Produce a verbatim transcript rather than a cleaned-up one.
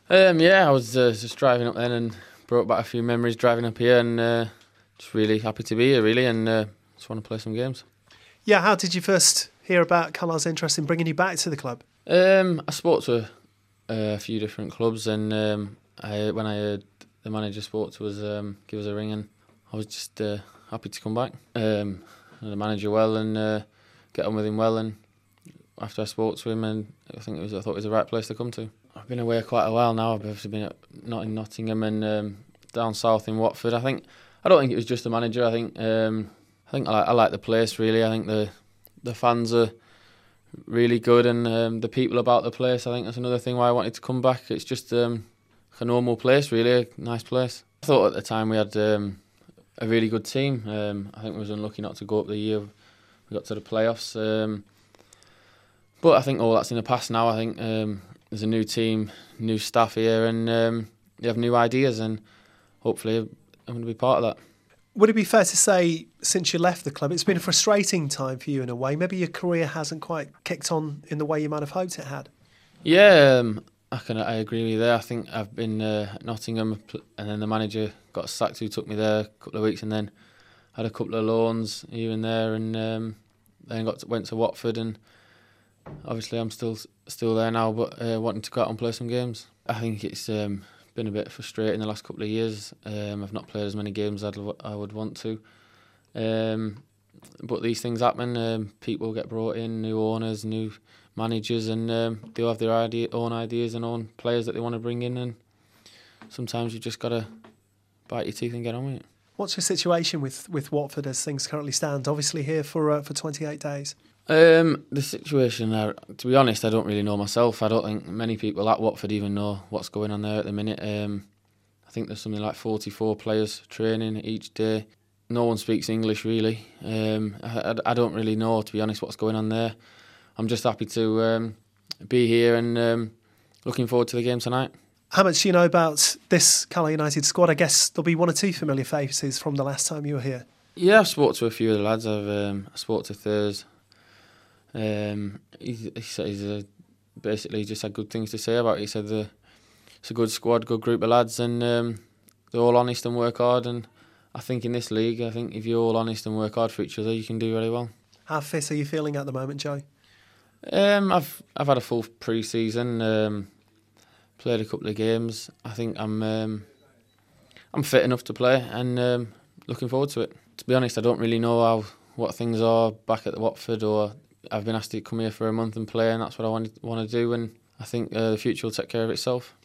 Um, yeah, I was uh, just driving up then and brought back a few memories driving up here, and uh, just really happy to be here, really, and uh, just want to play some games. Yeah, how did you first hear about Carlisle's interest in bringing you back to the club? Um, I spoke to a, a few different clubs, and um, I, when I heard the manager spoke to us, um, give us a ring, and I was just uh, happy to come back. Um, know the manager well and uh, get on with him well, and after I spoke to him, and I think it was I thought it was the right place to come to. I've been away quite a while now. I've obviously been at, not in Nottingham and um, down south in Watford. I think I don't think it was just the manager. I think um, I think I like, I like the place really. I think the the fans are really good, and um, the people about the place. I think that's another thing why I wanted to come back. It's just um, a normal place, really, a nice place. I thought at the time we had um, a really good team. Um, I think we was unlucky not to go up the year we got to the playoffs. Um, but I think all that's in the past now. I think um, there's a new team, new staff here, and um, they have new ideas, and hopefully I'm going to be part of that. Would it be fair to say, since you left the club, it's been a frustrating time for you in a way? Maybe your career hasn't quite kicked on in the way you might have hoped it had? Yeah, um, I can. I agree with you there. I think I've been uh, at Nottingham, and then the manager got sacked who took me there a couple of weeks, and then had a couple of loans here and there, and um, then got to, went to Watford, and obviously I'm still still there now, but uh, wanting to go out and play some games. I think it's um, been a bit frustrating the last couple of years. Um, I've not played as many games as I would want to. Um, but these things happen. Um, people get brought in, new owners, new managers, and um, they all have their idea, own ideas and own players that they want to bring in. And sometimes you just got to bite your teeth and get on with it. What's your situation with, with Watford as things currently stand? Obviously here for uh, for twenty-eight days. Um, the situation, uh, to be honest, I don't really know myself. I don't think many people at Watford even know what's going on there at the minute. Um, I think there's something like forty-four players training each day. No one speaks English really. Um, I, I don't really know, to be honest, what's going on there. I'm just happy to um, be here and um, looking forward to the game tonight. How much do you know about this Carlisle United squad? I guess there'll be one or two familiar faces from the last time you were here. Yeah, I've spoke to a few of the lads. I've um, I spoke to Thurs. Um, he, he said he's uh, basically just had good things to say about it. He said the, it's a good squad, good group of lads, and um, they're all honest and work hard. And I think in this league, I think if you're all honest and work hard for each other, you can do very well. How fit are you feeling at the moment, Joe? Um, I've I've had a full pre-season, um, played a couple of games. I think I'm um, I'm fit enough to play, and um, looking forward to it. To be honest, I don't really know how what things are back at the Watford, or I've been asked to come here for a month and play, and that's what I want want to do. And I think uh, the future will take care of itself.